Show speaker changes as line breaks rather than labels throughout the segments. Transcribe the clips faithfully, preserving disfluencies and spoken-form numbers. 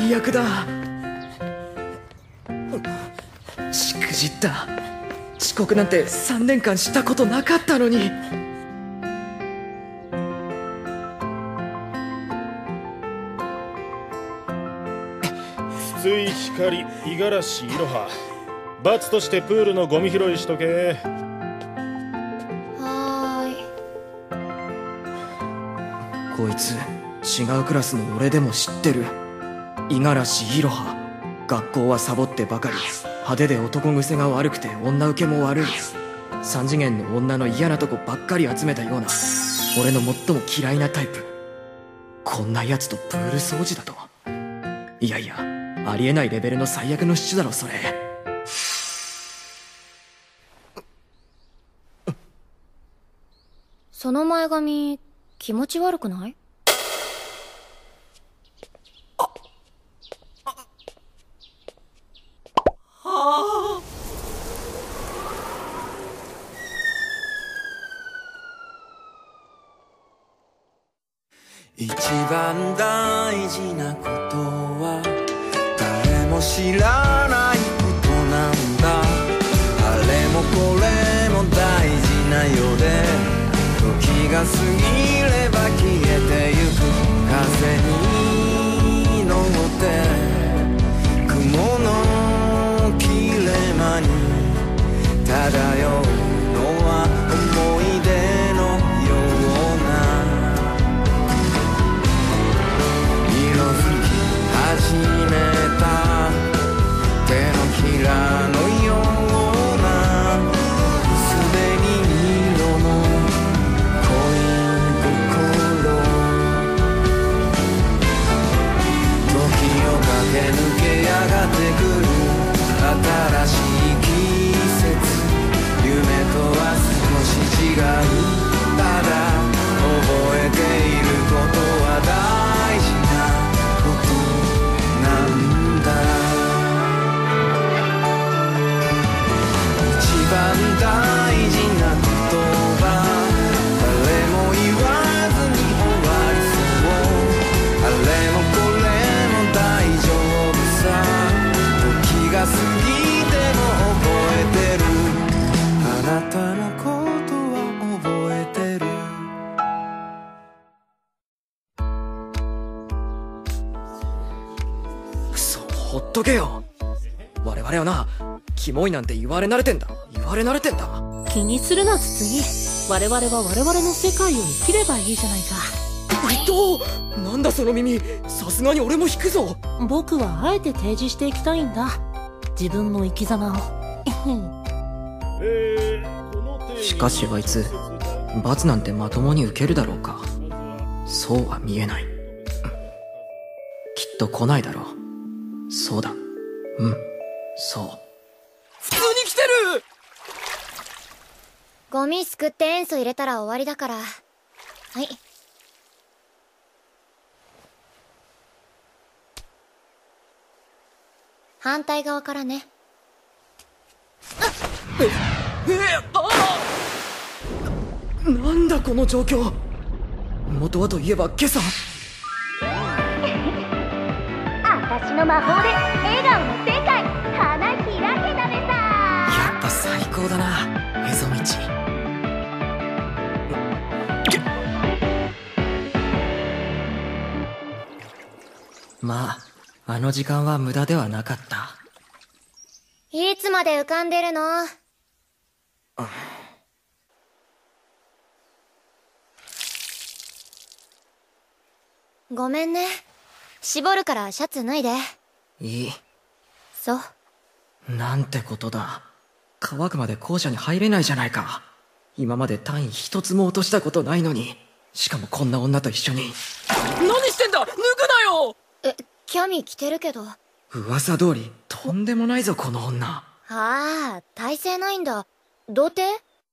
最悪だ。しくじった。遅刻なんてさんねんかんしたことなかったのに。
筒井光、五十嵐いろは、罰としてプールのゴミ拾いしとけ。
は
ーい。こいつ違うクラスの俺でも知ってる。五十嵐いろは。学校はサボってばかり、派手で男癖が悪くて女受けも悪い。三次元の女の嫌なとこばっかり集めたような俺の最も嫌いなタイプ。こんな奴とプール掃除だと。いやいや、ありえないレベルの最悪のシチュだろそれ。
その前髪気持ち悪くない？
一番大事なことは誰も知らないことなんだ。あれもこれも大事なようで、時が過ぎれば消えてゆく。風に乗って雲の切れ間に漂うのは思い出のような。色づき始めた手のひらのような薄紅色の恋心。時を駆け抜けやがってくる新しい季節。夢とは少し違う。ただ覚えていることは大事なことなんだ。一番大事なことは誰も言わずに終わりそう。あれもこれも大丈夫さ。時が過ぎても覚えてる。あなたのことは覚えてる。
くそ、ほっとけよ。我々はな、キモいなんて言われ慣れてんだ。言われ慣れてんだ。
気にするな筒井。我々は我々の世界を生きればいいじゃないか。
えっとなんだその耳。さすがに俺も引くぞ。
僕はあえて提示していきたいんだ、自分の生き様を。
えー、この定義
しかしあいつ罰なんてまともに受けるだろうか。そうは見えない。きっと来ないだろう。そうだ、うん、そう。普通に来てる。
ゴミすくって塩素入れたら終わりだから。はい。反対側からね。
え、え、ああ！なんだこの状況。元はといえば今朝
私の魔法で笑顔の世界花開けたべさ。
やっぱ最高だな、エゾミチ。まああの時間は無駄ではなかった。
いつまで浮かんでるの？ごめんね。絞るからシャツ脱いで。
いい。
そう。
なんてことだ。乾くまで校舎に入れないじゃないか。今まで単位一つも落としたことないのに。しかもこんな女と一緒に。何してんだ、脱ぐなよ。
え、キャミ着てるけど。
噂通りとんでもないぞこの女。
ああ、体勢ないんだ。童貞？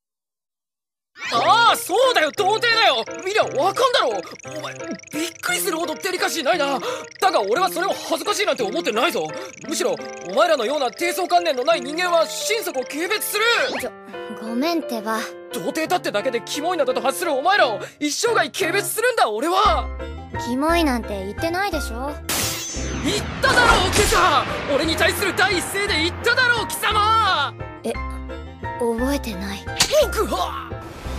ああ、そうだよ、童貞だよ。見りゃわかんだろ。お前びっくりするほどデリカシーないな。だが俺はそれを恥ずかしいなんて思ってないぞ。むしろお前らのような低層観念のない人間は心底軽蔑する。
ちょ、ごめんってば。
童貞だってだけでキモいなどと発するお前らを一生涯軽蔑するんだ俺は。
キモいなんて言ってないでしょ。
言っただろう今朝。俺に対する第一声で言っただろう貴様。
え、覚えてない。
ぐは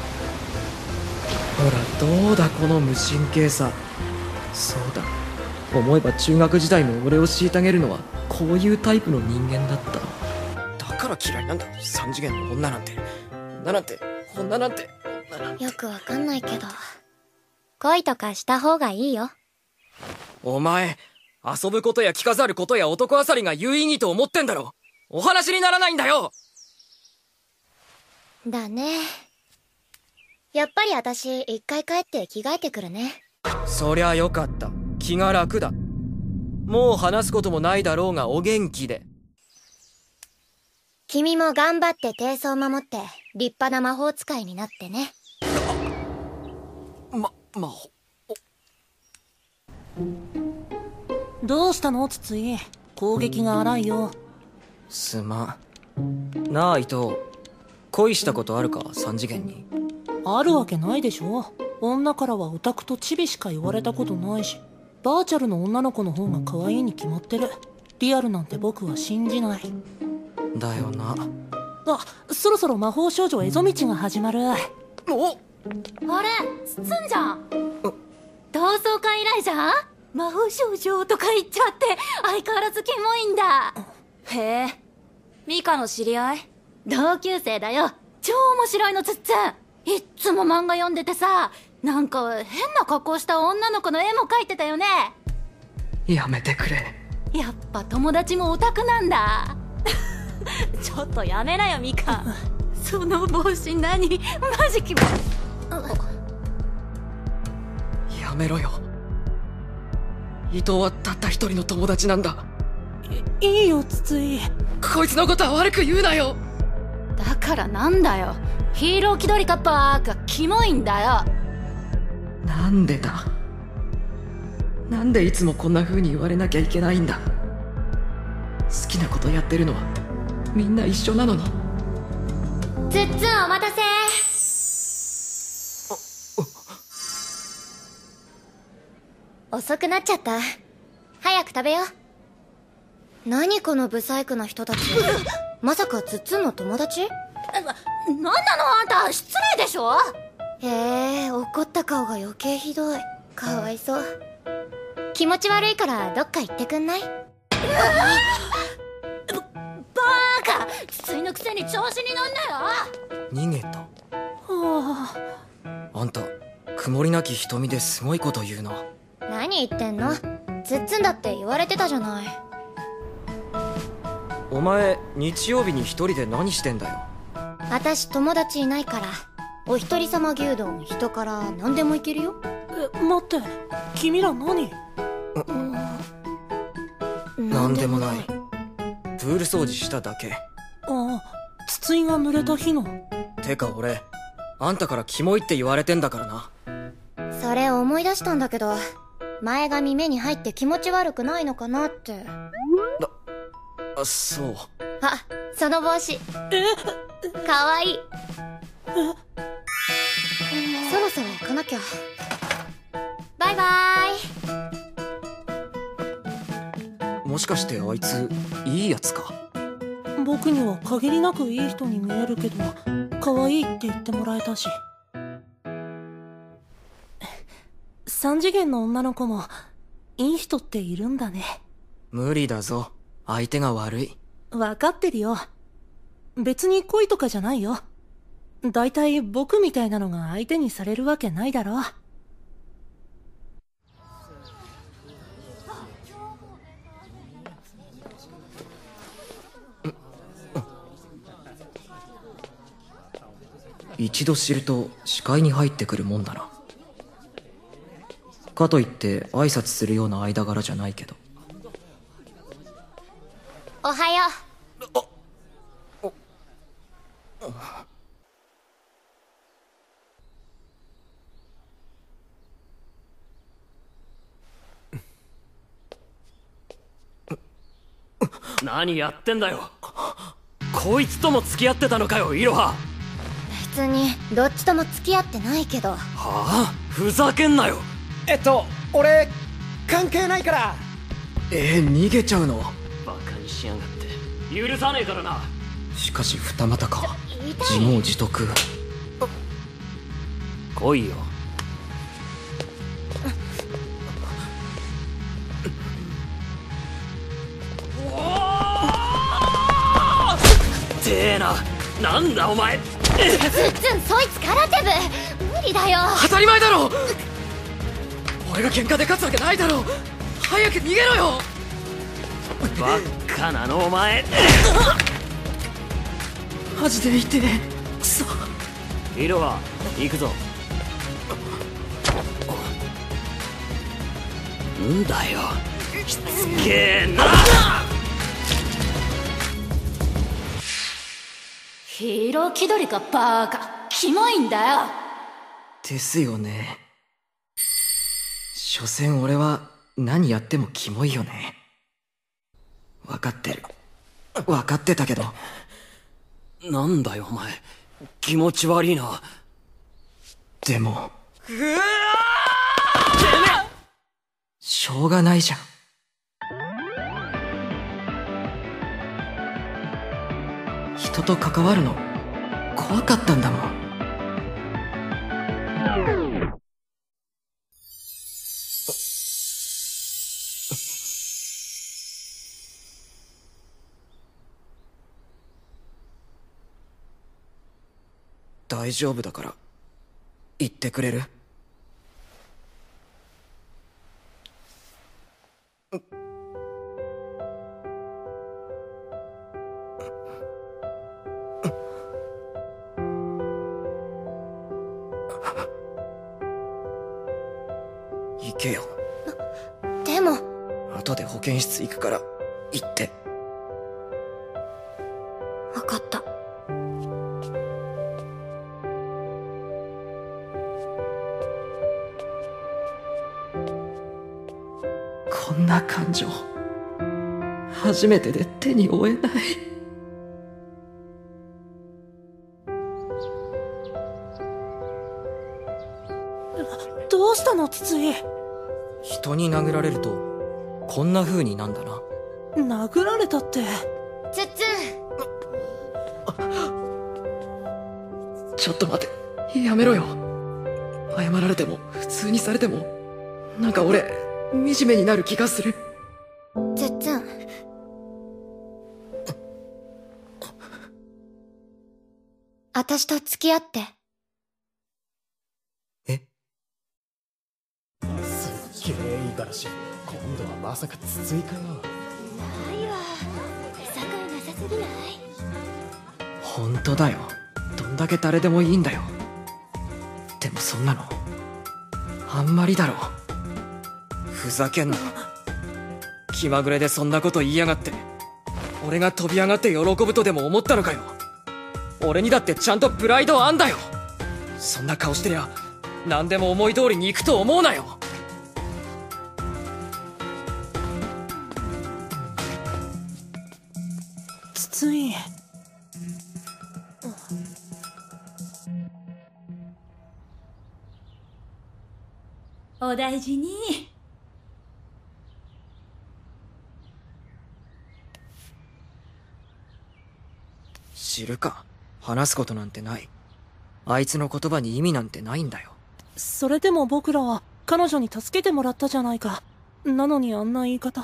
ほらどうだこの無神経さ。そうだ、思えば中学時代の俺を虐げるのはこういうタイプの人間だった。だから嫌いなんだ、三次元の女なんて。女なんて女なんて女なんて。
よくわかんないけど、恋とかした方がいいよ。
お前、遊ぶことや着飾ることや男あさりが有意義と思ってんだろ。お話にならないんだよ。
だね。やっぱり私一回帰って着替えてくるね。
そりゃよかった。気が楽だ。もう話すこともないだろうがお元気で。
君も頑張って貞操を守って立派な魔法使いになってね。
ま、魔法。
どうしたのつつい。攻撃が荒いよ。
すまん。なあ伊藤、恋したことあるか三次元に。
あるわけないでしょ。女からはオタクとチビしか言われたことないし、バーチャルの女の子の方が可愛いに決まってる。リアルなんて僕は信じない。
だよな。
あ、そろそろ魔法少女エゾミチが始まる。
お、
あれ、つつんじゃん。同窓会以来じゃん。魔法少女とか言っちゃって相変わらずキモいんだ。へえ、ミカの知り合い？同級生だよ。超面白いのつっつん。いっつも漫画読んでてさ、なんか変な格好した女の子の絵も描いてたよね。
やめてくれ。
やっぱ友達もオタクなんだ。ちょっとやめなよミカ。その帽子何？マジキモ。
やめろよ。伊藤はたった一人の友達なんだ。
いいいよつつい。
こいつのことは悪く言うなよ。
だからなんだよ、ヒーロー気取りかバーがキモいんだよ。
なんでだ。なんでいつもこんな風に言われなきゃいけないんだ。好きなことやってるのはみんな一緒なのに。
つっつんお待たせ。遅くなっちゃった。早く食べよう。何このブサイクな人たち。まさかつっつんの友達？
な、なんなのあんた、失礼でしょ。
へえ、怒った顔が余計ひどい。かわいそう。気持ち悪いからどっか行ってくんない？
バーカ、つついのくせに調子に乗んなよ。
逃げた。
は
あ。あんた、曇りなき瞳ですごいこと言うな。
何言ってんの？つっつんだって言われてたじゃない。
お前、日曜日に一人で何してんだよ。
私友達いないから、お一人様牛丼人から何でもいけるよ。
え、待って、君ら何？
なんでもない。プール掃除しただけ。
ああ、筒井が濡れた日の。
てか俺、あんたからキモいって言われてんだからな。
それ思い出したんだけど、前髪目に入って気持ち悪くないのかなって。
だ、あ、そう。
あ、その帽子。
え？
かわいい。そろそろ行かなきゃ。バイバーイ。
もしかしてあいつ、いいやつか？
僕には限りなくいい人に見えるけど、可愛いって言ってもらえたし。三次元の女の子も、いい人っているんだね。
無理だぞ。相手が悪い。
わかってるよ。別に恋とかじゃないよ。だいたい僕みたいなのが相手にされるわけないだろ。
一度知ると視界に入ってくるもんだな。かといって挨拶するような間柄じゃないけど。
おはよう。
何やってんだよ。こいつとも付き合ってたのかよ、イロハ。
別にどっちとも付き合ってないけど。は
あ？ふざけんなよ。
えっと俺関係ないから。 えー、逃げちゃうの？
バカにしやがって許さねえからな。
しかし二股か。
痛
自
い。
業自得。
来いよ。てえな。なんだお前。
ツッツン、そいつ空手部無理だよ。
当たり前だろ。俺が喧嘩で勝つわけないだろ。早く逃げろよ。バカなのお前。
マジで痛え。くそ。
イロハ行くぞ。んだよきつけえな。
ヒーロー気取りかバーカ。キモいんだよ。
ですよね。所詮俺は何やってもキモいよね。分かってる。分かってたけど。
なんだよお前、気持ち悪いな。
でも
うわ
しょうがないじゃん。人と関わるの怖かったんだもん。大丈夫だから言ってくれる？行けよ。
でも
後で保健室行くから行って。
分かった。
こんな感情初めてで手に負えない。
どうしたの筒井。
人に殴られるとこんな風になんだな。
殴られたって。
ツッツ
ちょっと待て、やめろよ。謝られても普通にされてもなんか俺惨めになる気がする。
ン、ツッツン。私と付き合って。
え？
すっげえいい話。今度はまさか筒井かよ。
ないわ。さかいなさすぎない？
本当だよ。どんだけ誰でもいいんだよ。でもそんなのあんまりだろ。ふざけんな。気まぐれでそんなこと言いやがって俺が飛び上がって喜ぶとでも思ったのかよ。俺にだってちゃんとプライドあんだよ。そんな顔してりゃ何でも思い通りに行くと思うなよ。
筒井。
お大事に。
知るか。話すことなんてない。あいつの言葉に意味なんてないんだよ。
それでも僕らは彼女に助けてもらったじゃないか。なのにあんな言い方。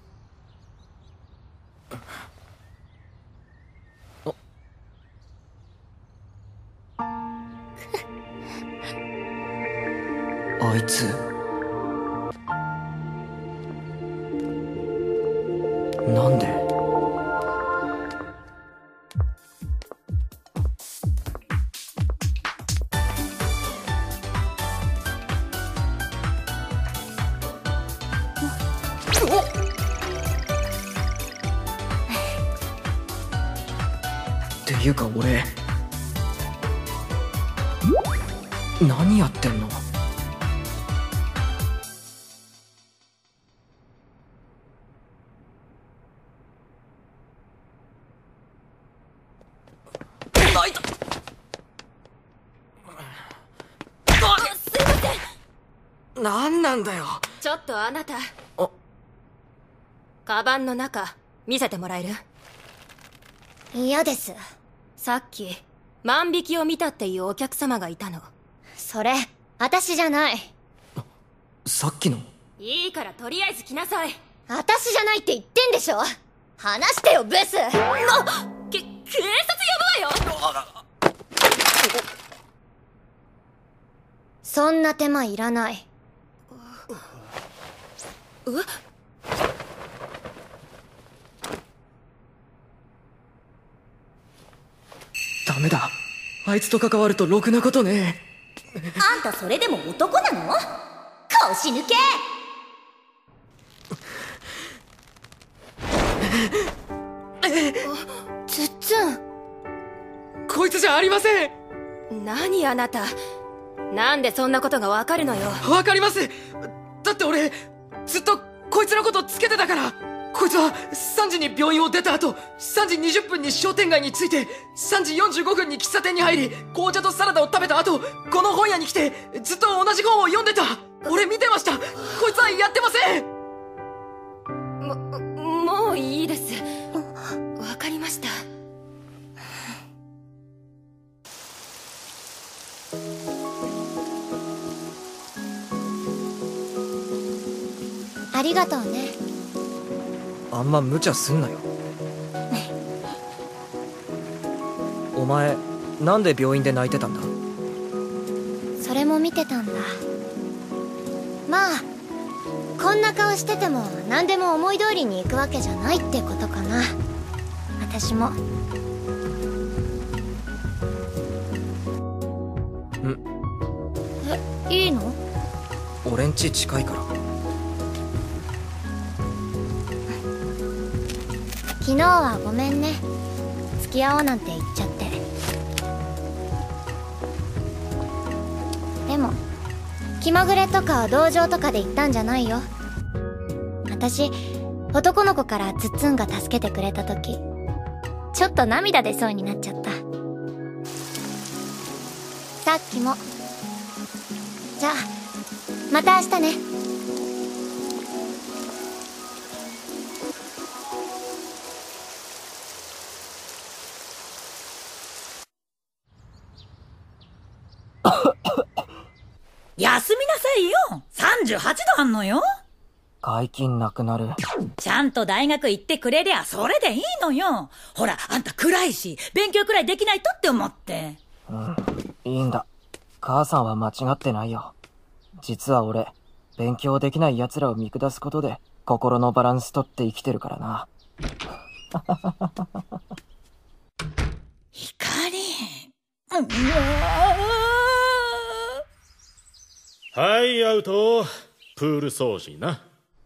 あいつなんで？っていうか俺何やってんの？なんなんだよ。
ちょっとあなた。
あ
カバンの中見せてもらえる？
嫌です。
さっき万引きを見たっていうお客様がいたの。
それ私じゃない。
さっきの。
いいからとりあえず来なさい。
私じゃないって言ってんでしょ。話してよブス。な
け警察呼ぶわよ。
そんな手間いらない。
え？
ダメだ。あいつと関わるとろくなことね
え。あんたそれでも男なの？腰抜け！
ツッツン。
こいつじゃありません。
何あなた、なんでそんなことがわかるのよ。
わかります。だって俺ずっとこいつのことつけてたから。こいつはさんじに病院を出た後、さんじにじゅっぷんに商店街に着いて、さんじよんじゅうごふんに喫茶店に入り、紅茶とサラダを食べた後、この本屋に来てずっと同じ本を読んでた。俺見てました。こいつはやってません。
ももういいです。わかりました。
ありがとうね。
あんま無茶すんなよ。お前なんで病院で泣いてたんだ？
それも見てたんだ。まあこんな顔してても何でも思い通りに行くわけじゃないってことかな。私も。
ん？
え、いいの？
俺ん家近いから。
昨日はごめんね。付き合おうなんて言っちゃって。でも気まぐれとか同情とかで言ったんじゃないよ。私男の子からツッツンが助けてくれた時ちょっと涙出そうになっちゃった。さっきも。じゃあまた明日ね。
休みなさいよ。さんじゅうはちどあんのよ。
外勤なくなる。
ちゃんと大学行ってくれりゃそれでいいのよ。ほらあんた暗いし勉強くらいできないとって思って。
うん、いいんだ。母さんは間違ってないよ。実は俺勉強できない奴らを見下すことで心のバランス取って生きてるからな。
光。
はいアウト。プール掃除な。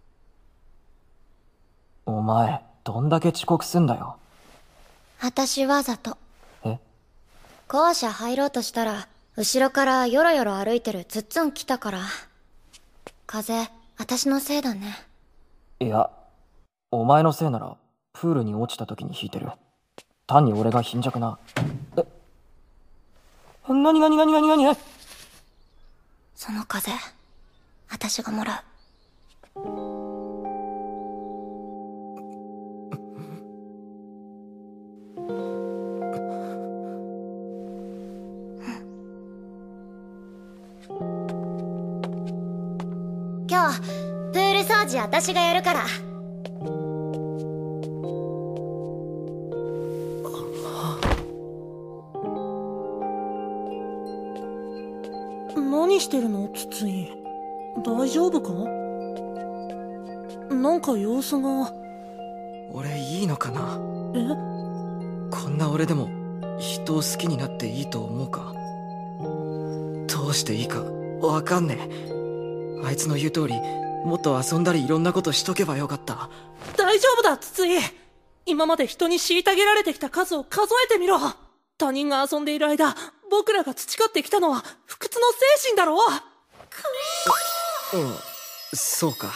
お前どんだけ遅刻すんだよ。
私わざと。
え？
校舎入ろうとしたら後ろからヨロヨロ歩いてるツッツン来たから。風私のせいだね。
いやお前のせいならプールに落ちた時に引いてる。単に俺が貧弱な。え？なになになになになに？
その風私がもらう。今日プール掃除私がやるから。
何してるのツツイ？大丈夫か？なんか様子が。
俺いいのかな？
え？
こんな俺でも人を好きになっていいと思うか？どうしていいかわかんねえ。あいつの言う通りもっと遊んだりいろんなことしとけばよかった。
大丈夫だツツイ。今まで人に虐げられてきた数を数えてみろ。他人が遊んでいる間僕らが培ってきたのは不屈の精神だろう。
うん、そうか。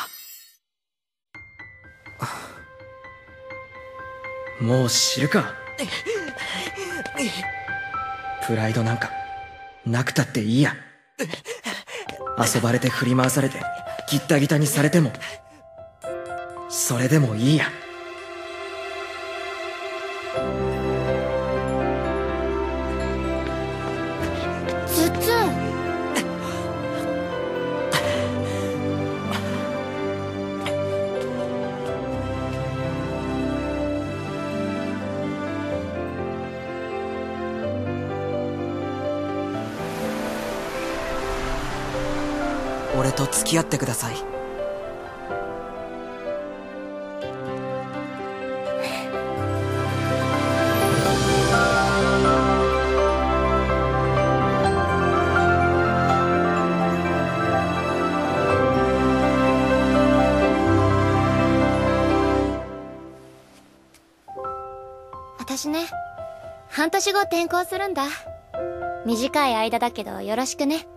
もう知るか。プライドなんかなくたっていいや。遊ばれて振り回されてギッタギタにされてもそれでもいいや。
ツツ。
俺と付き合ってください。
私ね、半年後転校するんだ。短い間だけどよろしくね。